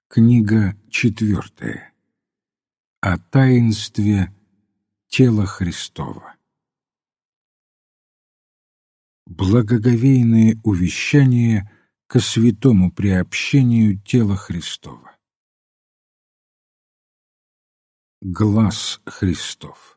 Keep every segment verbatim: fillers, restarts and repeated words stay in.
Книга четвертая. О таинстве тела Христова. Благоговейное увещание ко святому приобщению тела Христова. Глас Христов.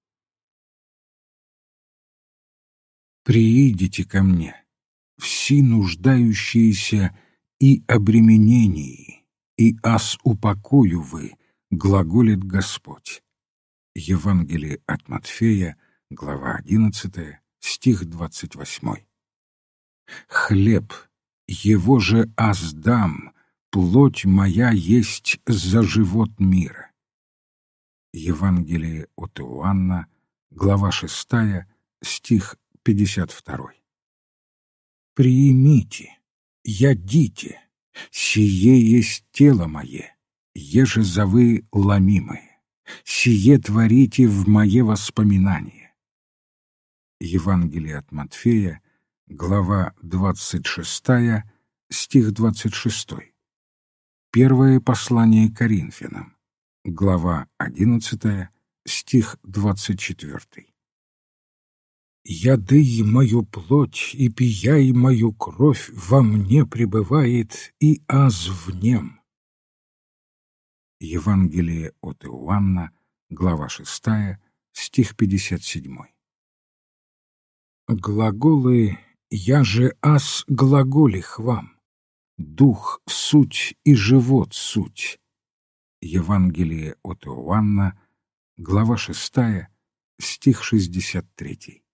«Приидите ко мне, все нуждающиеся и обременении, и аз упокою вы, глаголит Господь». Евангелие от Матфея, глава одиннадцатая, стих двадцать восьмой. «Хлеб, его же аз дам, плоть моя есть за живот мира». Евангелие от Иоанна, глава шестая, стих пятьдесят второй. «Приимите, ядите, сие есть тело мое, еже за вы ломимое, сие творите в мое воспоминание». Евангелие от Матфея, глава двадцать шестая, стих двадцать шестой. Первое послание Коринфянам, глава одиннадцатая, стих двадцать четвёртый. «Яды мою плоть и пияй мою кровь во мне пребывает, и аз в нем». Евангелие от Иоанна, глава шестая, стих пятьдесят седьмой. Глаголы «я же аз глаголих вам», «дух суть и живот суть». Евангелие от Иоанна, глава шестая, стих шестьдесят третий.